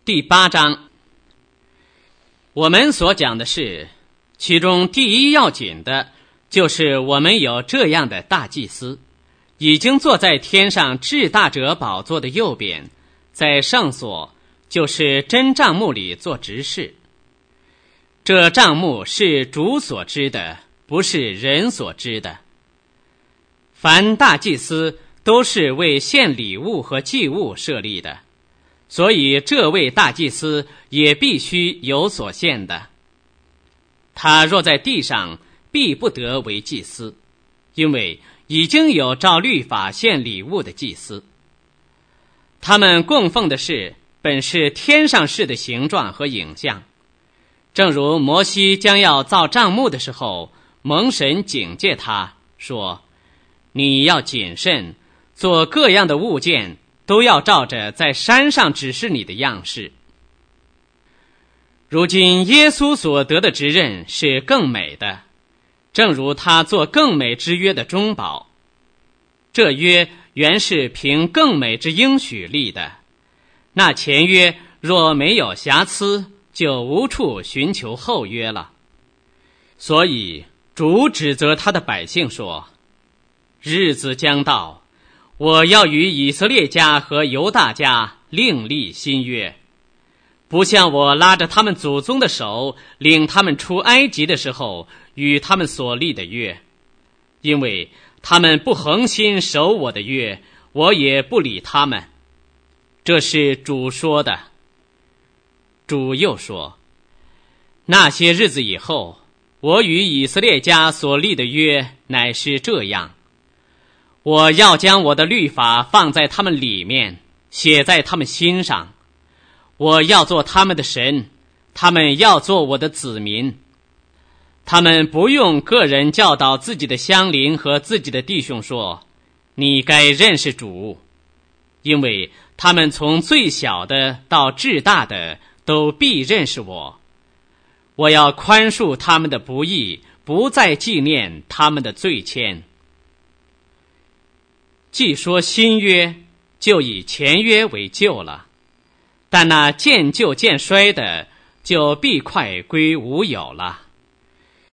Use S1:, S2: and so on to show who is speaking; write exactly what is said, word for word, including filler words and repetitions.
S1: 第八章，我们所讲的是，其中第一要紧的，就是我们有这样的大祭司，已经坐在天上至大者宝座的右边，在圣所，就是真帐幕里做执事。这帐幕是主所知的，不是人所知的。凡大祭司都是为献礼物和祭物设立的，所以这位大祭司也必须有所献的。他若在地上，必不得为祭司，因为已经有照律法献礼物的祭司。他们供奉的是本是天上事的形状和影像，正如摩西将要造帐幕的时候，蒙神警戒他说，你要谨慎，做各样的物件都要照着在山上指示你的样式。如今耶稣所得的职任是更美的，正如他做更美之约的中保。这约原是凭更美之应许立的，那前约若没有瑕疵，就无处寻求后约了。所以主指责他的百姓说，日子将到，我要与以色列家和犹大家另立新约，不像我拉着他们祖宗的手，领他们出埃及的时候与他们所立的约，因为他们不恒心守我的约，我也不理他们。这是主说的。主又说，那些日子以后，我与以色列家所立的约乃是这样，我要将我的律法放在他们里面，写在他们心上。我要做他们的神，他们要做我的子民。他们不用个人教导自己的乡邻和自己的弟兄说，你该认识主，因为他们从最小的到至大的都必认识我。我要宽恕他们的不义，不再纪念他们的罪愆。既说新约，就以前约为旧了，但那渐旧渐衰的，就必快归无有了。